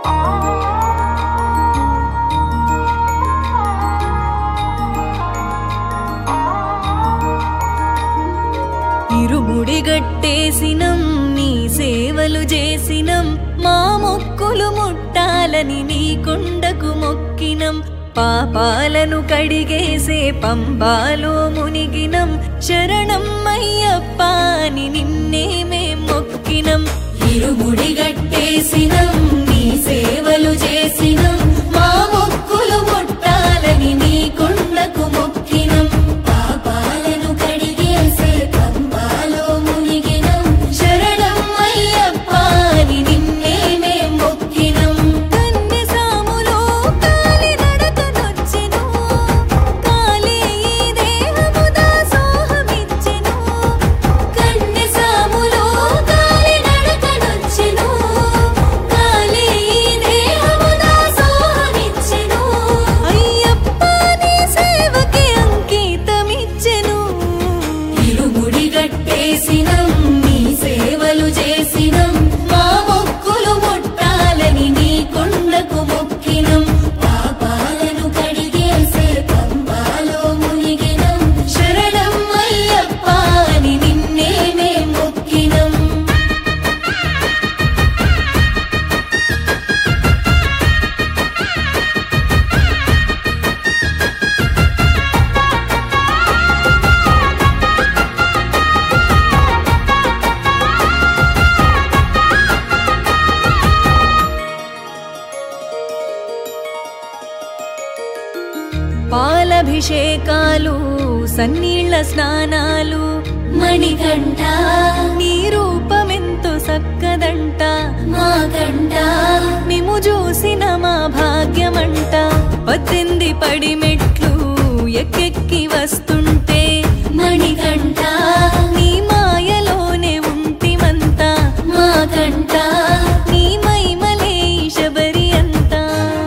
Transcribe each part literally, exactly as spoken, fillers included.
ఇరుముడి గట్టేసినం నీ సేవలు చేసినం మా మొక్కులు ముట్టాలని నీ కొండకు మొక్కినం పాపాలను కడిగేసే పంబాలో మునిగినం శరణం అయ్యప్ప అని నిన్నే మేం మొక్కినం ఇరుముడి గట్టేసినం నీ సేవలు చేసినం మా మొక్కులు ముట్టాలని నీ కొండకు మొక్కినం పాపాలను కడిగేసే పంబాలో మునిగినం శరణం అయ్యప్ప అని నిన్నే మేం మొక్కినం కన్నె సాములో కాలి నడకనొచ్చెను కాలే ఈ దేహము దాసోహమిచ్చెను కన్నె సాములో కాలి నడకనొచ్చెను కాలే ఈ దేహము దాసోహమిచ్చెను అయ్యప్ప నీ సేవకి అంకితమిచ్చెను ఇరుముడి గట్టేసినం నీ సేవలు చేసినం మా మొక్కులు ముట్టాలని నీ కొండకు మొక్కినం పాపాలను కడిగేసే పంబాలో మునిగినం శరణం అయ్యప్ప అని నిన్నే మేం మొక్కినం పాలభిషేకాలు సన్నీళ్ల స్నానాలు మణికంఠ నీ రూపమెంతో సక్కదంట మా కంట మేము చూసిన మా భాగ్యమంట పద్దెనిమిది పడి మెట్లు ఎక్కెక్కి వస్తుంటే మణికంఠ నీ మాయలోనే ఉంటిమంత మా కంట నీ మైమలే శబరి అంతా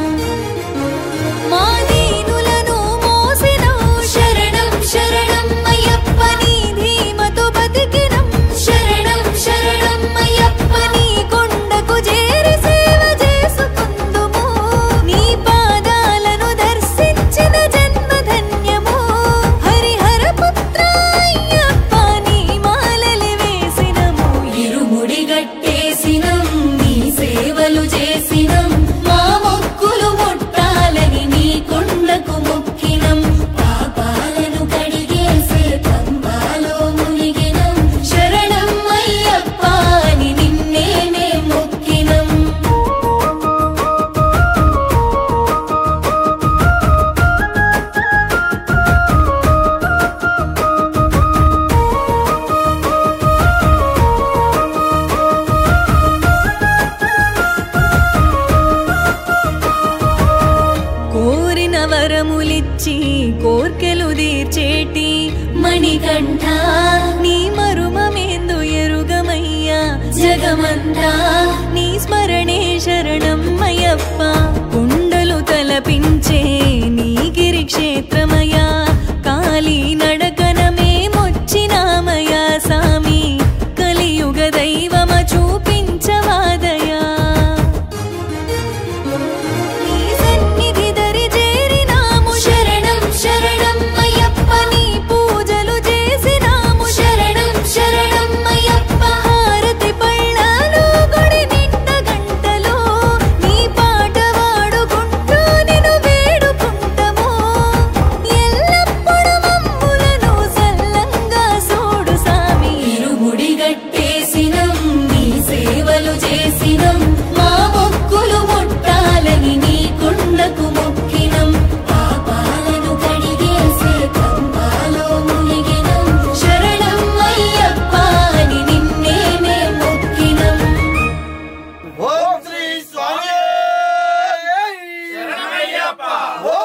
మా దీనులను మోసినవు శరణం శరణం అయ్యప్ప నీ ధీమతో బతికినం శరణం శరణం అయ్యప్ప నీ కొండకు చేరి సేవ చేసుకుందుము నీ పాదాలను దర్శించిన జన్మ ధన్యము హరిహర పుత్ర అయ్యప్ప నీ మాలలి వేసినము ఇరుముడి గట్టేసినం నీ సేవలు చేసినం మా మొక్కులు ముట్టాలని నీ కొండకు మొక్కినం పాపాలను కడిగేసే పంబాలో మునిగినం శరణం అయ్యప్ప అని నిన్నే మేం మొక్కినం కోరిన వరములిచ్చి కోర్కెలు తీర్చేటి మణికంఠ నీ మరుమమేందు ఎరుగమయ్యా జగమంతా నీ స్మరణే శరణం అయ్యప్ప కుండలు తలపించే నీ గిరి క్షేత్రమయా కాలి నడకన మేమొచ్చినామయా సామి కలియుగ దైవమ చూపించవాదయా నీ సన్నిధి దరి చేరినాము శరణం శరణం అయ్యప్ప నీ పూజలు చేసినాము శరణం శరణం అయ్యప్ప హారతి పళ్ళాలు గుడి నిండ గంటలో నీ పాట వాడుకుంటూ నిన్ను వేడుకుంటము ఎల్లప్పుడు మమ్ములను సల్లంగా చూడు సామి ఇరుముడి గట్టేసినం నీ సేవలు చేసినం మా మొక్కులు ముట్టాలని నీ కొండకు మొక్కినం పాపాలను కడిగేసే పంబాలో మునిగినం శరణం అయ్యప్ప అని నిన్నే మేం మొక్కినం ఓం శ్రీ స్వామి శరణమయ్యప్ప.